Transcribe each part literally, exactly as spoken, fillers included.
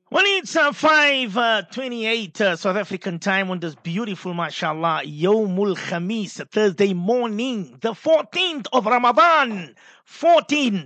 Well, it's uh, five uh, twenty-eight uh, South African time on this beautiful, mashallah, Yomul Khamis, Thursday morning, the fourteenth of Ramadan, fourteen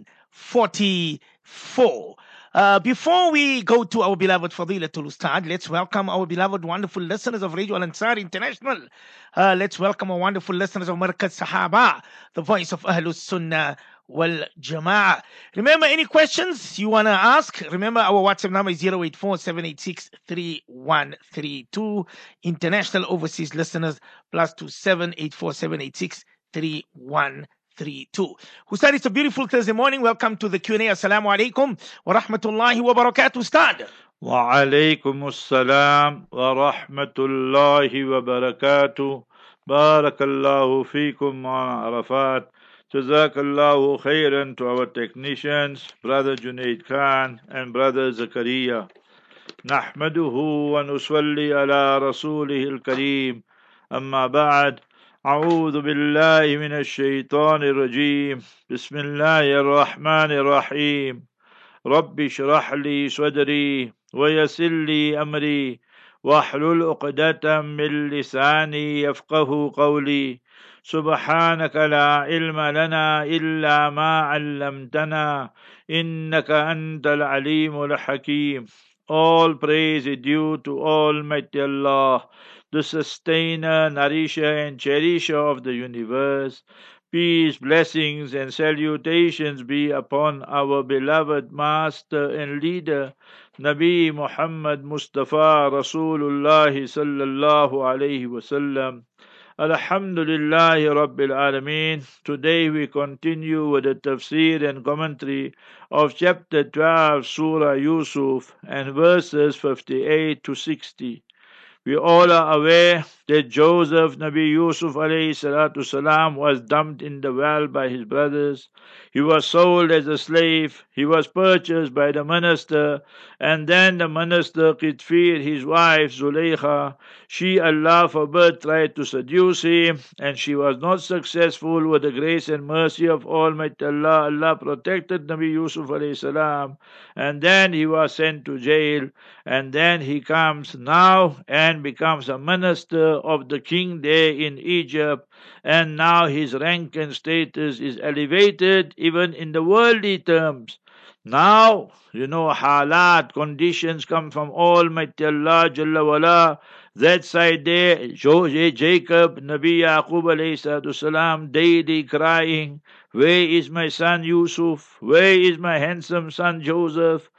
forty-four. Uh, before we go to our beloved Fadilatul Ustad, let's welcome our beloved, wonderful listeners of Radio Al Ansar International. Uh, let's welcome our wonderful listeners of Markaz Sahaba, the voice of Ahlus Sunnah wal Jama'ah. Remember, any questions you want to ask? Remember, our WhatsApp number is zero eight four seven eight six three one three two. International overseas listeners, plus two seven eight four seven eight six three one three two. Ustad, it's a beautiful Thursday morning. Welcome to the Q and A. Assalamu alaikum wa rahmatullahi wa barakatuh, Ustad. وعليكم السلام ورحمة الله وبركاته. بارك الله فيكم on Arafat. Jazakallahu khairan to our technicians, Brother Junaid Khan and Brother Zakaria. نحمده ونصلي على رسوله الكريم. أما بعد. أعوذ بالله من الشيطان الرجيم. بسم الله الرحمن الرحيم. رب اشرح لي صدري ويسر لي أمري واحلل عقدة من لساني يفقه قولي. سبحانك لا علم لنا إلا ما علمتنا إنك أنت العليم الحكيم. All praise is due to Almighty Allah, the sustainer, nourisher and cherisher of the universe. Peace, blessings, and salutations be upon our beloved Master and Leader, Nabi Muhammad Mustafa Rasulullah sallallahu alayhi wasallam. Alhamdulillahi Rabbil Alameen. Today we continue with the tafsir and commentary of chapter twelve, Surah Yusuf, and verses fifty-eight to sixty. We all are aware that Joseph, Nabi Yusuf alayhi salatu salam, was dumped in the well by his brothers. He was sold as a slave. He was purchased by the minister. And then the minister could feed his wife Zuleikha. She, Allah forbid, tried to seduce him, and she was not successful. With the grace and mercy of Almighty Allah, Allah protected Nabi Yusuf alayhi salam. And then he was sent to jail. And then he comes now and becomes a minister of the king there in Egypt. And now his rank and status is elevated even in the worldly terms. Now, you know, halat, conditions come from Almighty Allah Jalla wala. That side there, Jo- Jacob, Nabi Yaqub alayhi salatu salam, daily crying, where is my son Yusuf? Where is my handsome son Joseph?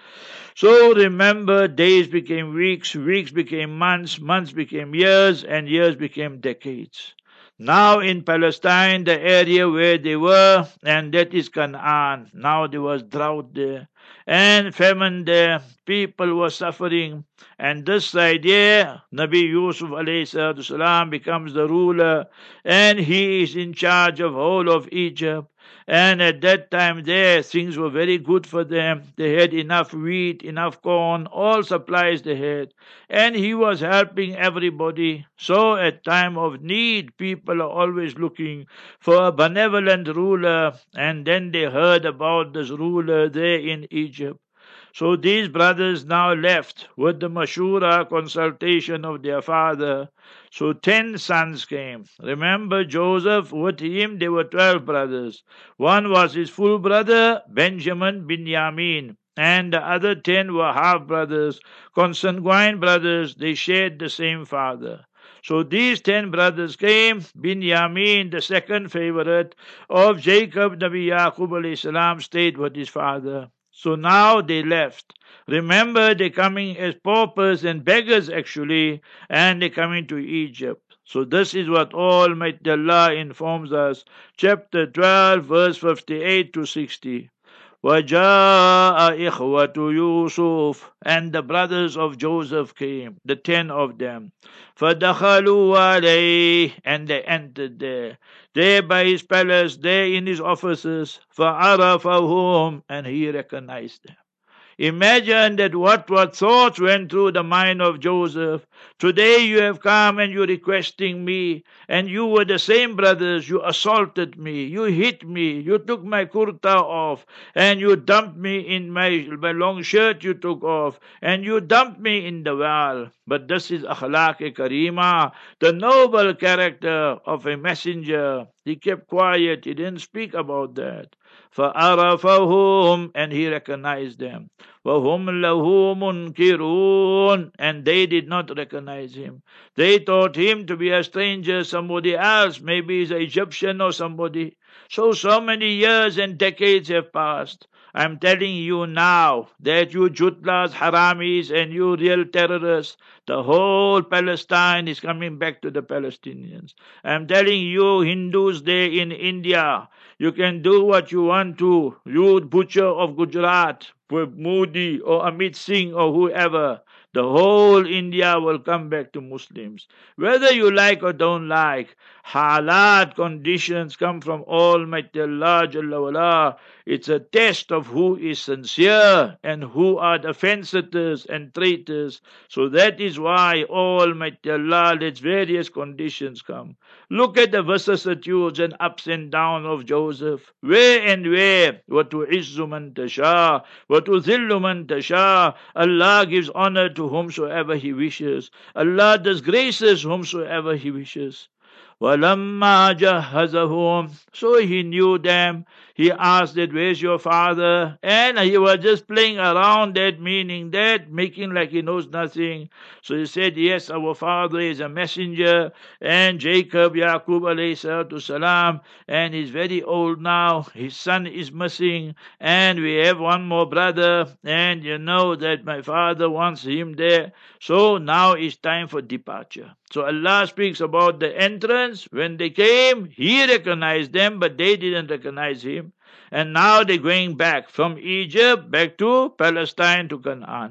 So remember, days became weeks, weeks became months, months became years, and years became decades. Now in Palestine, the area where they were, and that is Canaan. Now there was drought there and famine there. People were suffering. And this side here, Nabi Yusuf alayhi salatu salam becomes the ruler, and he is in charge of whole of Egypt. And at that time there, things were very good for them. They had enough wheat, enough corn, all supplies they had. And he was helping everybody. So at time of need, people are always looking for a benevolent ruler. And then they heard about this ruler there in Egypt. So these brothers now left with the mashura consultation of their father. So ten sons came. Remember Joseph, with him there were twelve brothers. One was his full brother, Benjamin bin Yamin. And the other ten were half brothers, consanguine brothers. They shared the same father. So these ten brothers came. Bin Yamin, the second favorite of Jacob, Nabi Yaqub alayhi salam, stayed with his father. So now they left. Remember, they're coming as paupers and beggars actually, and they're coming to Egypt. So this is what Almighty Allah informs us. Chapter twelve, verse fifty-eight to sixty. وَجَاءَ إِخْوَةُ يُوسُفَ, and the brothers of Joseph came, the ten of them. فَدَخَلُوا عَلَيْهِ, and they entered there. There by his palace, there in his offices. فَعَرَفَهُمْ, and he recognized them. Imagine that what, what thoughts went through the mind of Joseph. Today you have come and you're requesting me, and you were the same brothers. You assaulted me, you hit me, you took my kurta off, and you dumped me in my, my long shirt you took off, and you dumped me in the well. But this is akhlaq-e karima, the noble character of a messenger. He kept quiet, he didn't speak about that. فَعَرَفَهُمْ, and he recognized them. وَهُمْ لَهُ مُنْكِرُونَ, and they did not recognize him. They thought him to be a stranger, somebody else, maybe he's an Egyptian or somebody. So, so many years and decades have passed. I'm telling you now that you Jutlas, Haramis, and you real terrorists, the whole Palestine is coming back to the Palestinians. I'm telling you Hindus there in India, you can do what you want to. You butcher of Gujarat, Modi or Amit Singh or whoever, the whole India will come back to Muslims. Whether you like or don't like, halat conditions come from Almighty Allah Jalla wala. It's a test of who is sincere and who are the fence-sitters and traitors. So that is why Almighty Allah lets various conditions come. Look at the vicissitudes and ups and downs of Joseph. Where and where? وَتُعِزُّ مَنْ تَشَاءُ وَتُذِلُّ مَنْ تَشَاءُ. Allah gives honor to whomsoever He wishes. Allah disgraces whomsoever He wishes. وَلَمَّا جَهَّزَهُمْ, so he knew them. He asked that, where's your father? And he was just playing around that, meaning that, making like he knows nothing. So he said, yes, our father is a messenger, and Jacob, Yaqub alayhi salatu salam, and he's very old now. His son is missing, and we have one more brother, and you know that my father wants him there. So now it's time for departure. So Allah speaks about the entrance. When they came, He recognized them, but they didn't recognize Him. And now they're going back from Egypt, back to Palestine, to Canaan.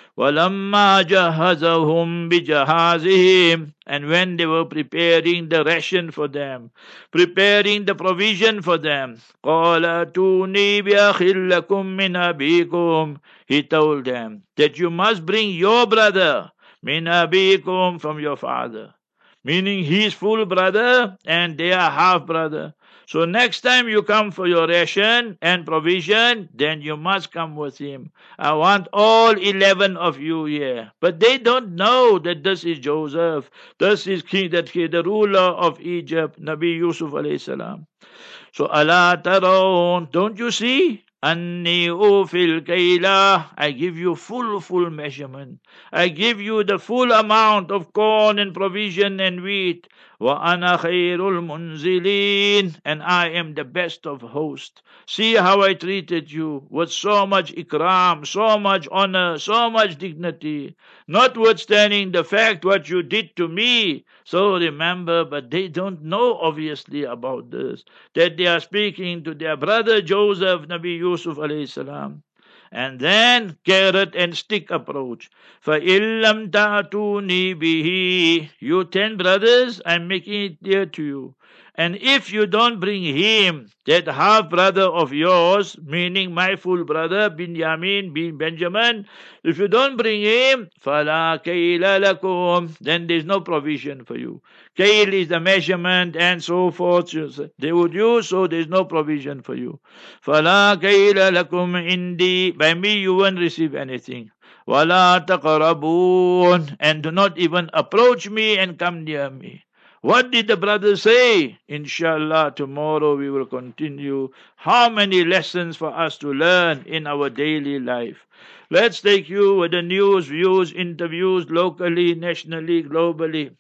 وَلَمَّا جَهَّزَهُمْ بِجَهَازِهِمْ, and when they were preparing the ration for them, preparing the provision for them, قَالَ أَتُونِي بِأَخٍ لَكُم مِّنْ أَبِيكُمْ, He told them that you must bring your brother, min abikum, from your father. Meaning he's full brother and they are half brother. So next time you come for your ration and provision, then you must come with him. I want all eleven of you here. But they don't know that this is Joseph. This is king, that he, the ruler of Egypt, Nabi Yusuf alayhi salam. So Allah tarawun, don't you see? Anni ufil kaila, I give you full, full measurement. I give you the full amount of corn and provision and wheat. Wa ana khairul munzilin, and I am the best of hosts. See how I treated you with so much ikram, so much honor, so much dignity, notwithstanding the fact what you did to me. So remember, but they don't know obviously about this, that they are speaking to their brother Joseph, Nabi Yusuf alayhi salam. And then carrot and stick approach. فَإِن لَمْ تَأْتُونِي بِهِ, you ten brothers, I'm making it clear to you. And if you don't bring him, that half brother of yours, meaning my full brother, Binyamin, bin Benjamin, if you don't bring him, فَلَا كَيْلَ لَكُمْ, then there's no provision for you. Kail is the measurement and so forth. They would use, so there's no provision for you. فَلَا كَيْلَ لَكُمْ عِنْدِي, by me you won't receive anything. وَلَا تَقْرَبُونَ, and do not even approach me and come near me. What did the brother say? Inshallah, tomorrow we will continue. How many lessons for us to learn in our daily life. Let's take you with the news, views, interviews, locally, nationally, globally.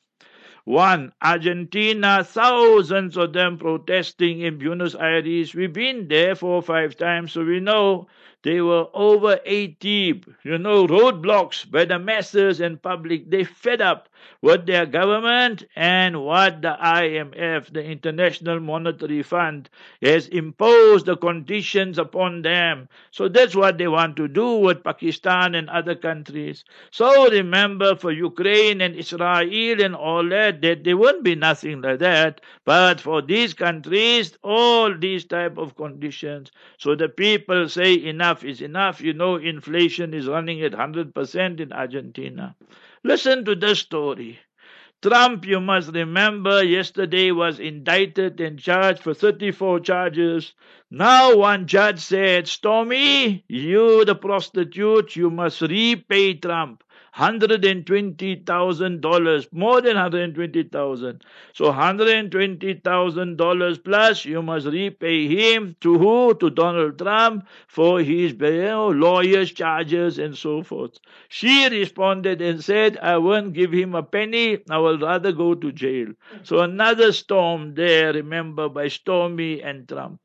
One, Argentina, thousands of them protesting in Buenos Aires. We've been there four or five times, so we know they were over eighty, you know, roadblocks by the masses and public. They fed up with their government and what the I M F, the International Monetary Fund, has imposed the conditions upon them. So that's what they want to do with Pakistan and other countries. So remember, for Ukraine and Israel and all that, that there won't be nothing like that. But for these countries, all these type of conditions. So the people say enough enough is enough. You know, inflation is running at one hundred percent in Argentina. Listen to this story. Trump, you must remember, yesterday was indicted and charged for thirty-four charges. Now one judge said, Stormy, you the prostitute, you must repay Trump one hundred twenty thousand dollars, more than one hundred twenty thousand dollars. So one hundred twenty thousand dollars plus you must repay him to who? To Donald Trump for his, you know, lawyers' charges and so forth. She responded and said, I won't give him a penny. I will rather go to jail. So another storm there, remember, by Stormy and Trump.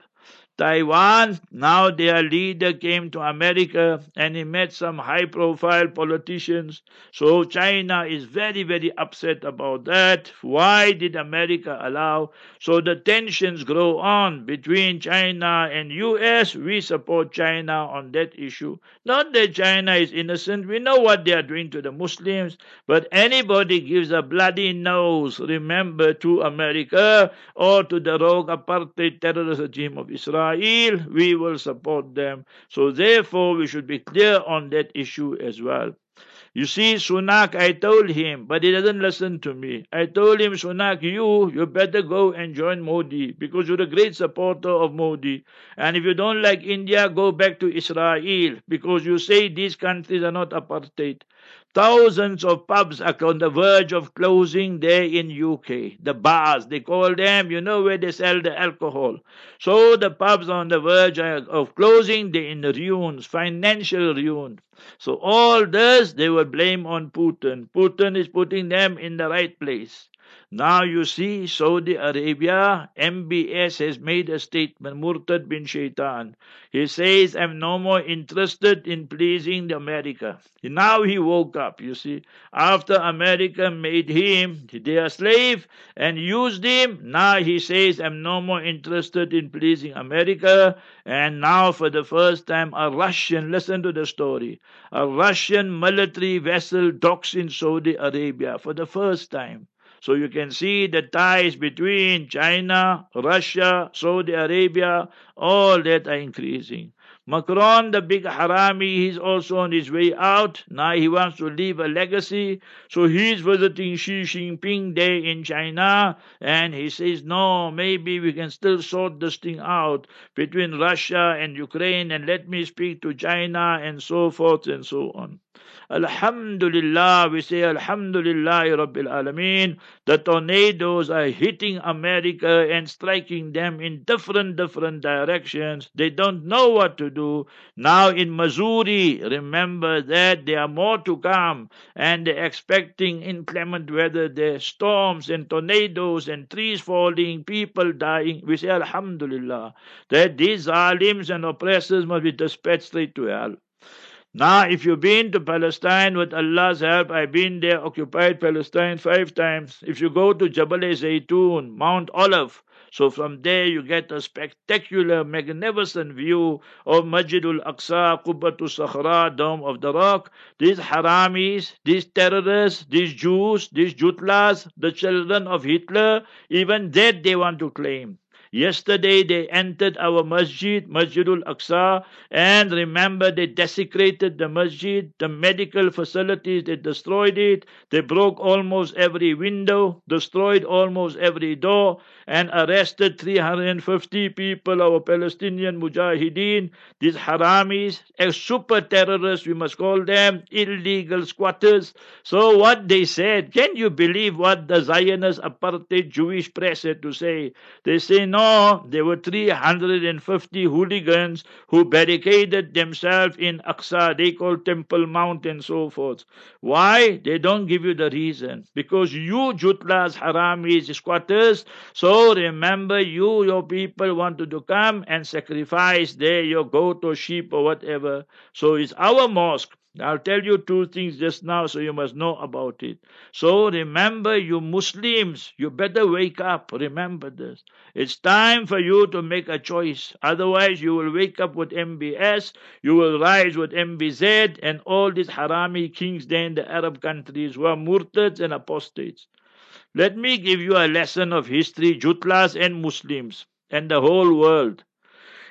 Taiwan, now their leader came to America and he met some high profile politicians. So China is very, very upset about that. Why did America allow? So the tensions grow on between China and U S. We support China on that issue. Not that China is innocent. We know what they are doing to the Muslims. But anybody gives a bloody nose, remember, to America or to the rogue apartheid terrorist regime of Israel, we will support them. So therefore, we should be clear on that issue as well. You see, Sunak, I told him, but he doesn't listen to me. I told him, Sunak, you, you better go and join Modi because you're a great supporter of Modi. And if you don't like India, go back to Israel because you say these countries are not apartheid. Thousands of pubs are on the verge of closing there in U K. The bars, they call them, you know, where they sell the alcohol. So the pubs are on the verge of closing, they're in ruins, financial ruin. So all this, they will blame on Putin. Putin is putting them in the right place. Now you see, Saudi Arabia, M B S has made a statement, Murtad bin Shaitan. He says, I'm no more interested in pleasing the America. Now he woke up, you see. After America made him their slave and used him, now he says, I'm no more interested in pleasing America. And now for the first time, a Russian, listen to the story, a Russian military vessel docks in Saudi Arabia for the first time. So you can see the ties between China, Russia, Saudi Arabia, all that are increasing. Macron, the big harami, he's also on his way out. Now he wants to leave a legacy. So he's visiting Xi Jinping there in China. And he says, no, maybe we can still sort this thing out between Russia and Ukraine. And let me speak to China and so forth and so on. Alhamdulillah, we say Alhamdulillah Rabbil Alameen. The tornadoes are hitting America and striking them in different, different directions. They don't know what to do. Now in Missouri, remember that there are more to come and they're expecting inclement weather there, storms and tornadoes and trees falling, people dying. We say Alhamdulillah that these zalims and oppressors must be dispatched straight to hell. Now, if you've been to Palestine with Allah's help, I've been there, occupied Palestine five times. If you go to Jabal Zaytun, Mount Olive, so from there you get a spectacular, magnificent view of Masjidul Aqsa, Qubbatul Sakhra, Dome of the Rock. These haramis, these terrorists, these Jews, these Jutlas, the children of Hitler, even that they want to claim. Yesterday they entered our masjid, Masjidul Aqsa, and remember they desecrated the masjid, the medical facilities, they destroyed it, they broke almost every window, destroyed almost every door, and arrested three hundred fifty people, our Palestinian mujahideen, these haramis, as super terrorists, we must call them, illegal squatters. So what they said, can you believe what the Zionist apartheid Jewish press had to say? They say, no, there were three hundred fifty hooligans who barricaded themselves in Aqsa. They call Temple Mount and so forth. Why? They don't give you the reason. Because you Jutlas, Haramis, squatters, so remember you, your people wanted to come and sacrifice there your goat or sheep or whatever. So it's our mosque. I'll tell you two things just now so you must know about it. So remember, you Muslims, you better wake up. Remember this. It's time for you to make a choice. Otherwise, you will wake up with M B S, you will rise with M B Z and all these harami kings there in the Arab countries who are murtads and apostates. Let me give you a lesson of history, Jutlas and Muslims and the whole world.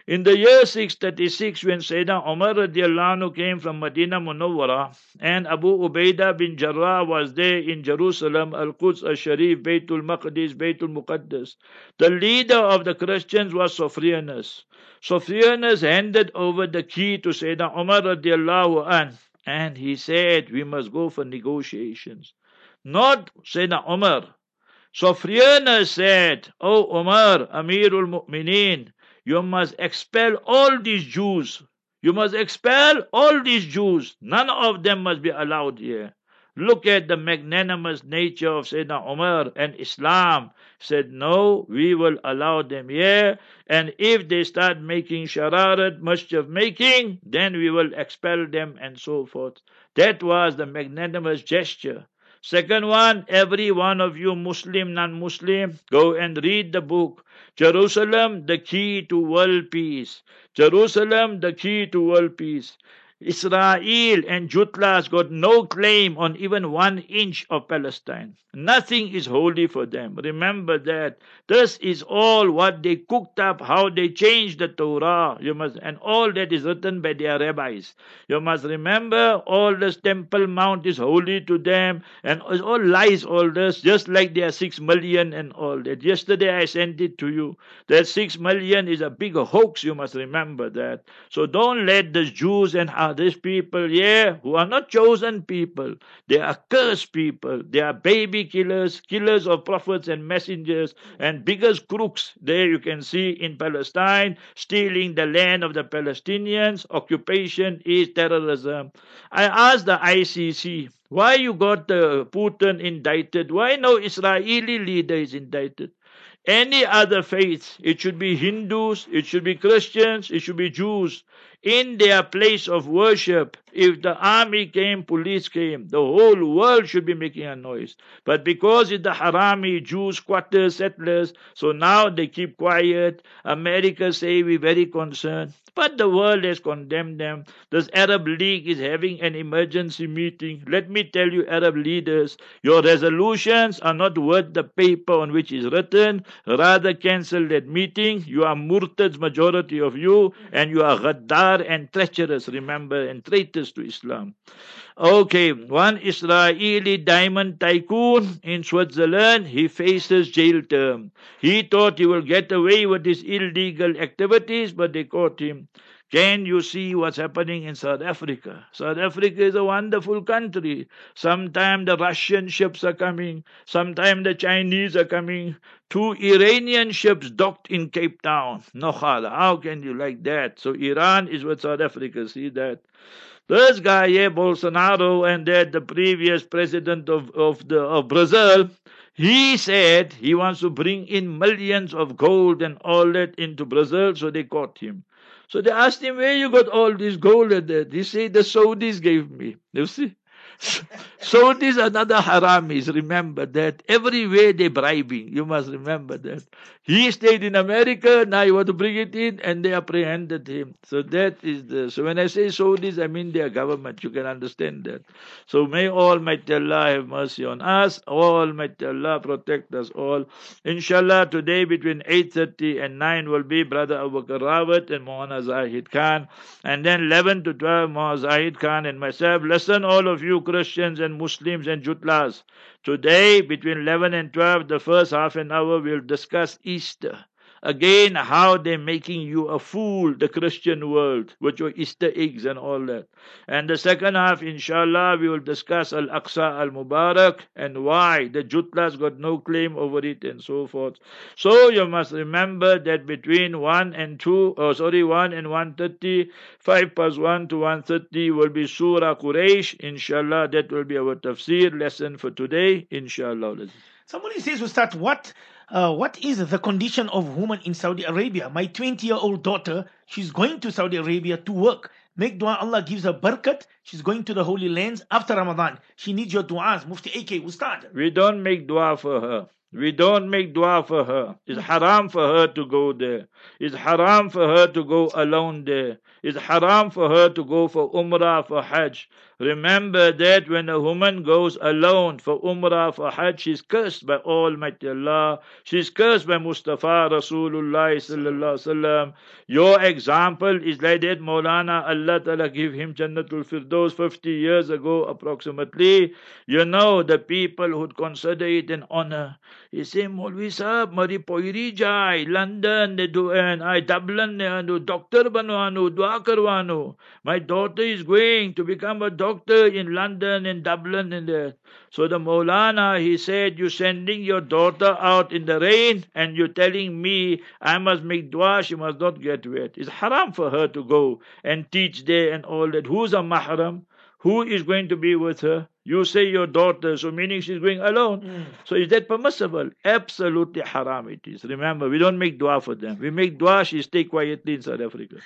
In the year six thirty-six, when Sayyidina Umar radiallahu anhu came from Medina Munawwara, and Abu Ubaidah bin Jarrah was there in Jerusalem, Al-Quds Al-Sharif, Baytul Maqdis, Baytul Muqaddas, the leader of the Christians was Sophronius. Sophronius handed over the key to Sayyidina Umar radiallahu anhu, and he said, we must go for negotiations. Not Sayyidina Umar. Sophronius said, O Umar, Amirul Mu'mineen, you must expel all these Jews. You must expel all these Jews. None of them must be allowed here. Look at the magnanimous nature of Sayyidina Umar, and Islam said, no, we will allow them here, and if they start making shararat, mischief making, then we will expel them and so forth. That was the magnanimous gesture. Second one, every one of you Muslim, non-Muslim, go and read the book. Jerusalem, the key to world peace. Jerusalem, the key to world peace. Israel and Jutlas got no claim on even one inch of Palestine. Nothing is holy for them. Remember that. This is all what they cooked up, how they changed the Torah. You must, and all that is written by their rabbis. You must remember all this Temple Mount is holy to them, and it's all lies, all this, just like there are six million and all that. Yesterday I sent it to you. That six million is a big hoax, you must remember that. So don't let the Jews and these people here who are not chosen people, they are cursed people, they are baby killers, killers of prophets and messengers, and biggest crooks there you can see in Palestine, stealing the land of the Palestinians. Occupation is terrorism. I asked the I C C, why you got uh, Putin indicted? Why no Israeli leader is indicted? Any other faith, it should be Hindus, it should be Christians, it should be Jews, in their place of worship. If the army came, police came, the whole world should be making a noise. But because it's the Harami, Jews, squatters, settlers, so now they keep quiet. America say we're very concerned. But the world has condemned them. This Arab League is having an emergency meeting. Let me tell you, Arab leaders, your resolutions are not worth the paper on which is written. Rather cancel that meeting. You are murtads, majority of you, and you are ghaddar and treacherous, remember, and traitors to Islam. Okay, one Israeli diamond tycoon in Switzerland, he faces jail term. He thought he will get away with his illegal activities, but they caught him. Can you see what's happening in South Africa? South Africa is a wonderful country. Sometimes the Russian ships are coming. Sometimes the Chinese are coming. Two Iranian ships docked in Cape Town. No khala. How can you like that? So Iran is with South Africa. See that? This guy here, Bolsonaro, and that the previous president of, of, the, of Brazil, he said he wants to bring in millions of gold and all that into Brazil, so they caught him. So they asked him, where you got all this gold and that? He said, the Saudis gave me. You see? Saudis are another haramis, remember that. Everywhere they're bribing, you must remember that. He stayed in America, now you want to bring it in, and they apprehended him. So that is the, so when I say Saudis, I mean their government, you can understand that. So may Almighty Allah have mercy on us, Almighty Allah protect us all. Inshallah, today between eight thirty and nine will be Brother Abu Bakr Rawat and Maulana Zahid Khan, and then eleven to twelve, Maulana Zahid Khan and myself. Listen, all of you Christians and Muslims and Jutlas. Today, between eleven and twelve, the first half an hour, we'll discuss Easter. Again, how they're making you a fool, the Christian world, with your Easter eggs and all that. And the second half, inshallah, we will discuss Al-Aqsa Al-Mubarak and why the Jutlas got no claim over it and so forth. So you must remember that between one and two, oh sorry, one and one thirty, five plus one to one thirty will be Surah Quraysh. Inshallah, that will be our tafsir lesson for today. Inshallah. Somebody says, Ustad, what uh, what is the condition of women in Saudi Arabia? My twenty-year-old daughter, she's going to Saudi Arabia to work. Make dua, Allah gives her barakat. She's going to the Holy Lands after Ramadan. She needs your du'as. Mufti A K, Ustad. We don't make dua for her. We don't make dua for her. It's haram for her to go there. It's haram for her to go alone there. It's haram for her to go for umrah, for hajj. Remember that when a woman goes alone for Umrah, for Hajj, she's cursed by Almighty Allah. She's cursed by Mustafa Rasulullah sallallahu alaihi wasallam. Your example is like that Maulana, Allah Ta'ala give him Jannatul Firdaus fifty years ago approximately. You know, the people who'd consider it an honor. He say, Maulvi Sahab, mari poiri jai, London, they do, and I Dublin, and doctor banwanu, dua karwanu. My daughter is going to become a doctor in London and Dublin and there. So the Maulana, he said, you sending your daughter out in the rain and you're telling me I must make dua, she must not get wet. It's haram for her to go and teach there and all that. Who's a mahram? Who is going to be with her? You say your daughter, so meaning she's going alone. Mm. So is that permissible? Absolutely haram it is. Remember, we don't make dua for them. We make dua, she stay quietly in South Africa.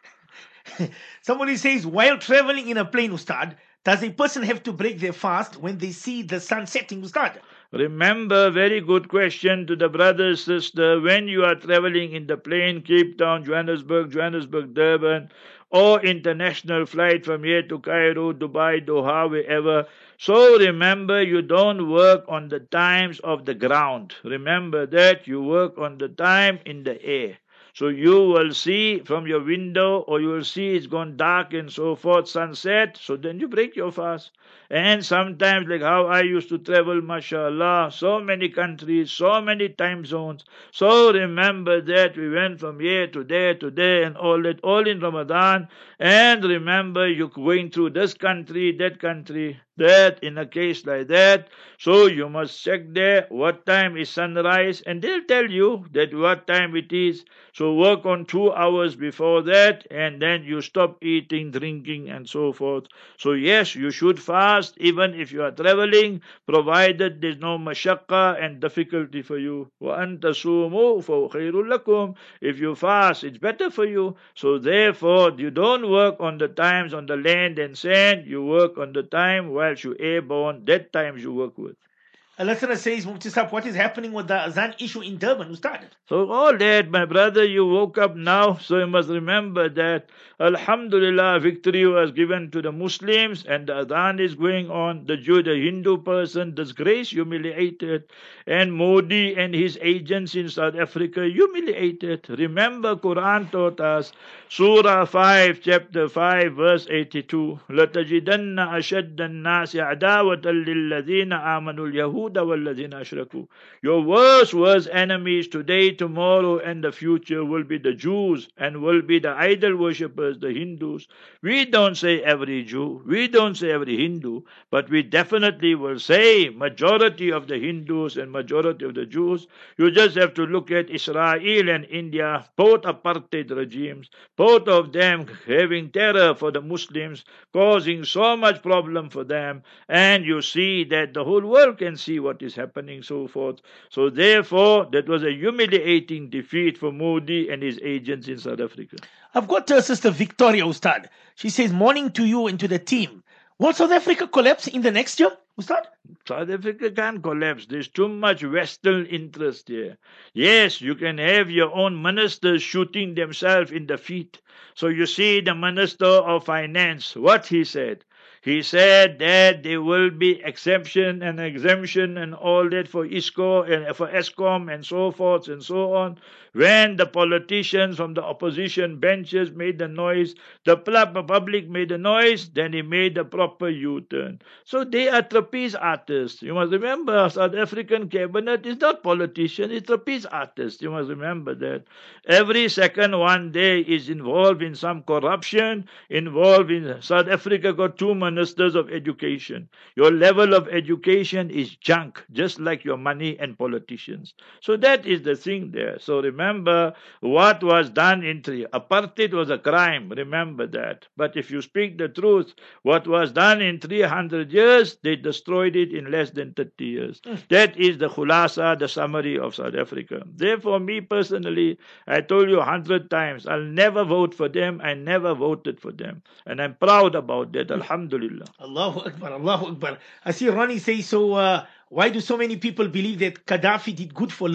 Somebody says, while traveling in a plane, Ustad, does a person have to break their fast when they see the sun setting, Ustad? Remember, very good question to the brother, sister. When you are traveling in the plane, Cape Town, Johannesburg, Johannesburg, Durban, or international flight from here to Cairo, Dubai, Doha, wherever. So remember, you don't work on the times of the ground. Remember that you work on the time in the air. So you will see from your window, or you will see it's gone dark and so forth, sunset, so then you break your fast. And sometimes, like how I used to travel, mashallah, so many countries, so many time zones. So remember that we went from here to there to there and all that, all in Ramadan. And remember, you're going through this country, that country, that in a case like that. So you must check there what time is sunrise, and they'll tell you that what time it is. So work on two hours before that, and then you stop eating, drinking, and so forth. So yes, you should fast even if you are traveling, provided there's no mashaqqa and difficulty for you. وَأَن تَصُومُوا فَخَيْرٌ لَكُمْ. If you fast, it's better for you. So therefore, you don't work on the times on the land and sand. You work on the time whilst you're airborne. That time you work with. A listener says, Mufti Sahab, what is happening with the Azan issue in Durban? Who started? So all that, my brother, you woke up now, so you must remember that Alhamdulillah, victory was given to the Muslims and the Adhan is going on. The Jew, the Hindu person, disgraced, humiliated, and Modi and his agents in South Africa humiliated. Remember, Quran taught us, Surah five, chapter five, verse eighty-two, لَتَجِدَنَّ أَشَدَّ النَّاسِ عَدَاوَةً لِلَّذِينَ آمَنُوا الْيَهُودَ وَالَّذِينَ أَشْرَكُوا. Your worst, worst enemies today, tomorrow, and the future will be the Jews and will be the idol worshippers, the Hindus. We don't say every Jew, we don't say every Hindu, but we definitely will say majority of the Hindus and majority of the Jews. You just have to look at Israel and India, both apartheid regimes, both of them having terror for the Muslims, causing so much problem for them, and you see that the whole world can see what is happening, so forth. So therefore, that was a humiliating defeat for Modi and his agents in South Africa. I've got uh, Sister Victoria, Ustad. She says, morning to you and to the team. Will South Africa collapse in the next year, Ustad? South Africa can't collapse. There's too much Western interest here. Yes, you can have your own ministers shooting themselves in the feet. So you see the Minister of Finance, what he said. He said that there will be exemption and exemption and all that for ISCO and for ESCOM and so forth and so on. When the politicians from the opposition benches made the noise, the public made the noise, then he made the proper U-turn. So they are trapeze artists. You must remember, South African cabinet is not politicians, it's trapeze artists. You must remember that. Every second one day is involved in some corruption, involved in South Africa got two ministers of education. Your level of education is junk, just like your money and politicians. So that is the thing there. So remember what was done in three. Apartheid was a crime, remember that. But if you speak the truth, what was done in three hundred years, they destroyed it in less than thirty years. That is the khulasa, the summary of South Africa. Therefore, me personally, I told you a hundred times, I'll never vote for them. I never voted for them. And I'm proud about that, alhamdulillah. Allahu Akbar, Allahu Akbar. I see Ronnie say, so uh, why do so many people believe that Gaddafi did good for Libya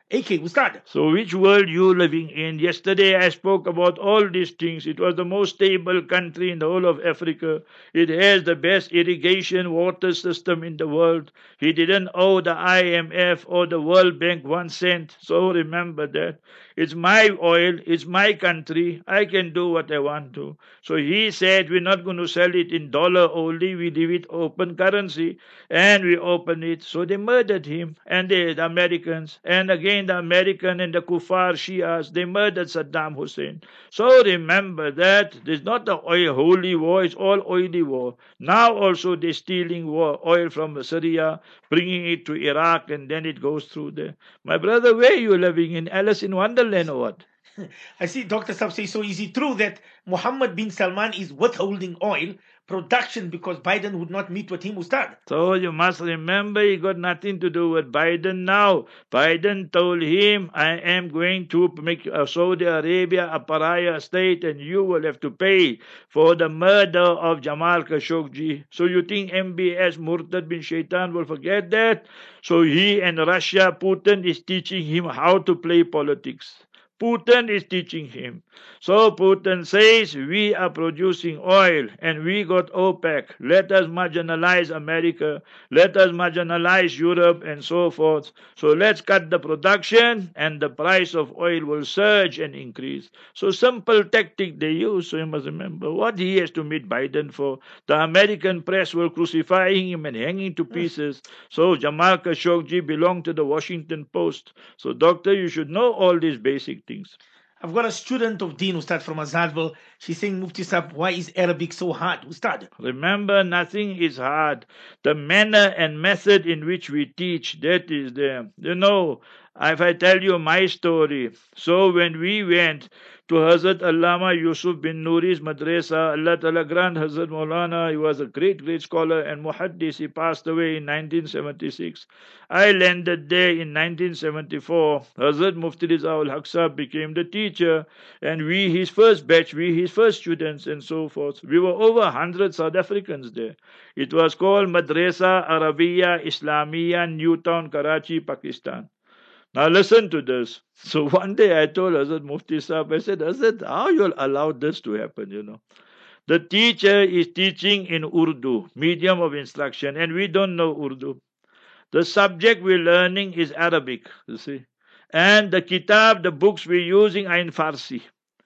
A K, Ustad. So which world you living in? Yesterday I spoke about all these things. It was the most stable country in the whole of Africa. It has the best irrigation water system in the world. He didn't owe the I M F or the World Bank one cent. So remember that. It's my oil. It's my country. I can do what I want to. So he said we're not going to sell it in dollar only. We leave it open currency and we open it. So they murdered him and they, the Americans. And again the American and the Kuffar Shias, they murdered Saddam Hussein. So remember that there's not the oil holy war, it's all oily war. Now also they're stealing war, oil from Syria, bringing it to Iraq, and then it goes through there. My brother, where are you living in? Alice in Wonderland or what? I see Doctor Sab say, so is it true that Mohammed bin Salman is withholding oil production because Biden would not meet with him, Ustad? So you must remember he got nothing to do with Biden now. Biden told him, I am going to make Saudi Arabia a pariah state and you will have to pay for the murder of Jamal Khashoggi. So you think M B S, Murtad bin Shaitan, will forget that? So he and Russia, Putin is teaching him how to play politics. Putin is teaching him. So Putin says, we are producing oil and we got OPEC. Let us marginalize America. Let us marginalize Europe and so forth. So let's cut the production and the price of oil will surge and increase. So simple tactic they use. So you must remember what he has to meet Biden for. The American press will crucify him and hang him to pieces. So Jamal Khashoggi belonged to the Washington Post. So doctor, you should know all these basic things. I've got a student of Deen, Ustad, from Azadville. She's saying, Mufti Sahib, why is Arabic so hard, Ustad? Remember, nothing is hard. The manner and method in which we teach, that is there. You know, if I tell you my story, so when we went to Hazrat Allama Yusuf bin Nuri's madrasa, Allah Ta'ala grant Hazrat Maulana, he was a great, great scholar and muhaddis, he passed away in nineteen seventy-six. I landed there in nineteen seventy-four. Hazrat Mufti Riza ul Haq Sahib became the teacher and we, his first batch, we, his first students and so forth. We were over one hundred South Africans there. It was called Madrasa Arabiya Islamia, Newtown, Karachi, Pakistan. Now listen to this. So one day I told Hazrat Mufti Sahib, I said, Hazrat, how you'll allow this to happen, you know? The teacher is teaching in Urdu, medium of instruction, and we don't know Urdu. The subject we're learning is Arabic, you see. And the kitab, the books we're using are in Farsi.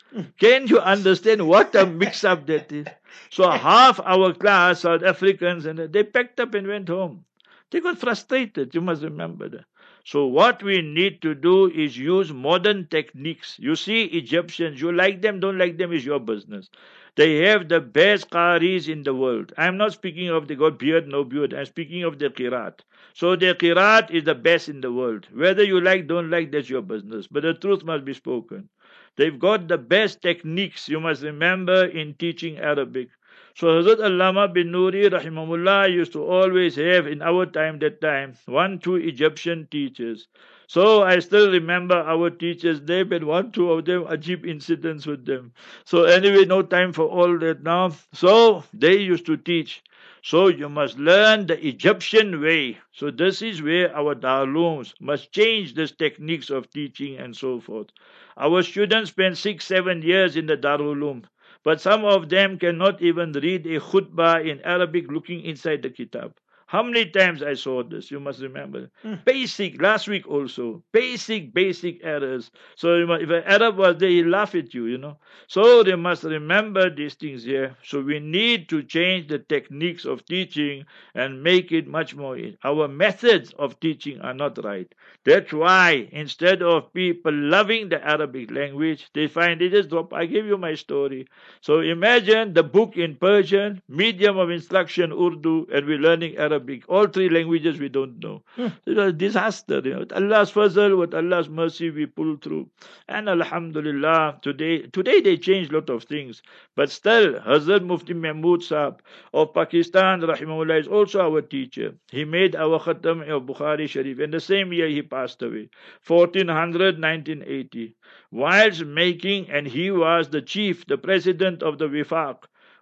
Can you understand what a mix-up that is? So half our class, South Africans, and they packed up and went home. They got frustrated, you must remember that. So what we need to do is use modern techniques. You see, Egyptians, you like them, don't like them is your business. They have the best qaris in the world. I'm not speaking of they got beard, no beard. I'm speaking of the qiraat. So the qiraat is the best in the world. Whether you like, don't like, that's your business. But the truth must be spoken. They've got the best techniques, you must remember, in teaching Arabic. So Hazrat Allama bin Nuri rahimahullah used to always have in our time that time one, two Egyptian teachers. So I still remember our teachers, they had one, two of them, ajib incidents with them. So anyway, no time for all that now. So they used to teach. So you must learn the Egyptian way. So this is where our darulooms must change these techniques of teaching and so forth. Our students spend six, seven years in the darulum. But some of them cannot even read a khutbah in Arabic looking inside the kitab. How many times I saw this? You must remember. Mm. Basic, last week also. Basic, basic errors. So you must, if an Arab was there, he'll laugh at you, you know. So they must remember these things here. So we need to change the techniques of teaching and make it much more. Our methods of teaching are not right. That's why instead of people loving the Arabic language, they find they just drop. I give you my story. So imagine the book in Persian, medium of instruction Urdu, and we're learning Arabic. All three languages we don't know. Hmm. It was a disaster. You know. With Allah's fazl, with Allah's mercy, we pull through. And Alhamdulillah, today today they changed a lot of things. But still, Hazrat Mufti Mahmud Sahib of Pakistan, rahimahullah, is also our teacher. He made our Khatam of Bukhari Sharif. And the same year he passed away, fourteen hundred, nineteen eighty. Whilst making, and he was the chief, the president of the Wifaq,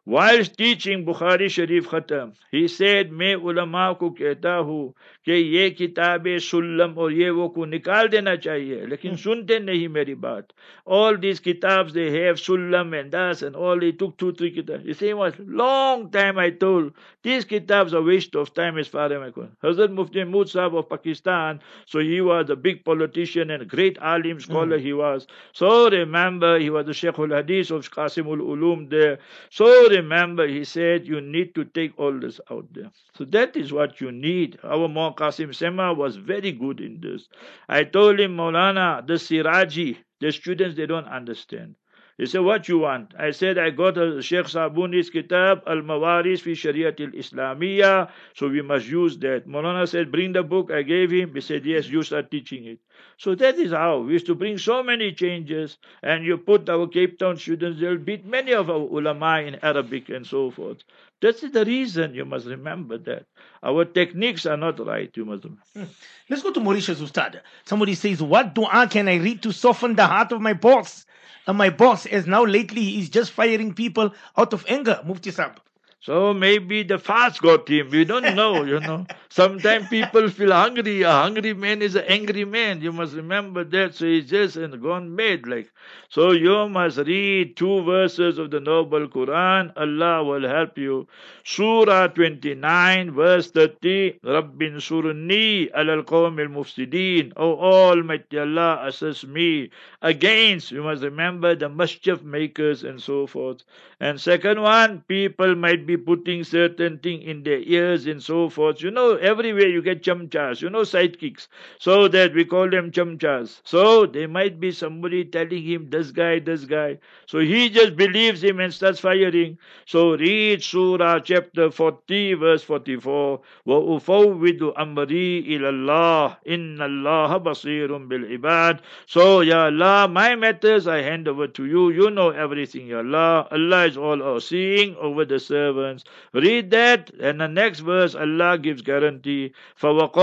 Whilst teaching Bukhari Sharif Khatam, he said, मैं उलमा को कहता हूँ कि ये किताबें सुल्लम और ये वो को निकाल देना चाहिए, लेकिन सुनते नहीं मेरी बात. All these kitabs, they have sullam and das and all. He took two, three kitabs. He said, it was long time I told, these kitabs are waste of time as far as I can. Hazrat Mufti Mahmud Sahib of Pakistan, so he was a big politician and great alim scholar he was. So remember, he was the Sheikh al-Hadith of Qasim ul-Ulum there. So remember, he said, you need to take all this out there. So that is what you need. Our Maw Qasim Sema was very good in this. I told him, Maulana, the Siraji, the students, they don't understand. He said, what you want? I said, I got a Sheikh Sabuni's kitab, Al-Mawaris fi Shariat al-Islamiyya, so we must use that. Maulana said, bring the book. I gave him. He said, yes, you start teaching it. So that is how. We used to bring so many changes, and you put our Cape Town students, they'll beat many of our ulama in Arabic and so forth. That's the reason. You must remember that. Our techniques are not right. You must remember. Hmm. Let's go to Mauritius, Ustad. Somebody says, what dua can I read to soften the heart of my boss? And my boss, as now lately, he is just firing people out of anger, Mufti Sahib. So maybe the fast got him. We don't know, you know. Sometimes people feel hungry. A hungry man is an angry man. You must remember that. So he's just gone mad. Like, so you must read two verses of the Noble Quran. Allah will help you. Surah twenty-nine, verse thirty. Rabbin surni alal qawm al mufsideen. Oh Almighty Allah, assist me against. You must remember the mischief makers and so forth. And second one, people might be putting certain thing in their ears and so forth. You know, everywhere you get chamchas, you know, sidekicks. So that we call them chamchas. So there might be somebody telling him, this guy, this guy. So he just believes him and starts firing. So read Surah chapter forty, verse forty-four. وَأُفَوِّدُ أَمْرِي إِلَى اللَّهِ إِنَّ اللَّهَ بَصِيرٌ بِالْعِبَادِ. So, Ya Allah, my matters I hand over to you. You know everything, Ya Allah. Allah is all seeing over the servants. Read that, and the next verse, Allah gives guarantee. فَوَقَاهُ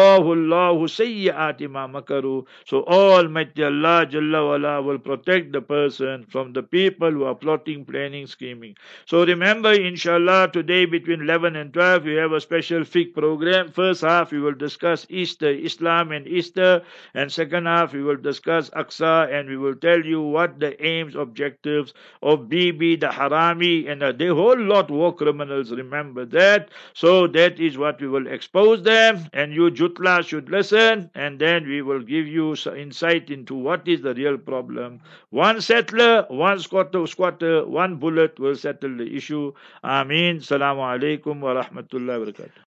اللَّهُ سَيِّئَاتِ مَا مَكَرُوا. So Almighty Allah Jalla wala will protect the person from the people who are plotting, planning, scheming. So remember, inshallah, today between eleven and twelve, we have a special fiqh program. First half, we will discuss Easter, Islam and Easter. And second half, we will discuss Aqsa, and we will tell you what the aims, objectives of Bibi, the Harami, and uh, the whole lot war criminals. Remember that. So that is what we will expose them, and you Jutla should listen, and then we will give you some insight into what is the real problem. One settler, one squatter, squatter, one bullet will settle the issue. Ameen. Salamu alaikum wa rahmatullahi wa barakatuh.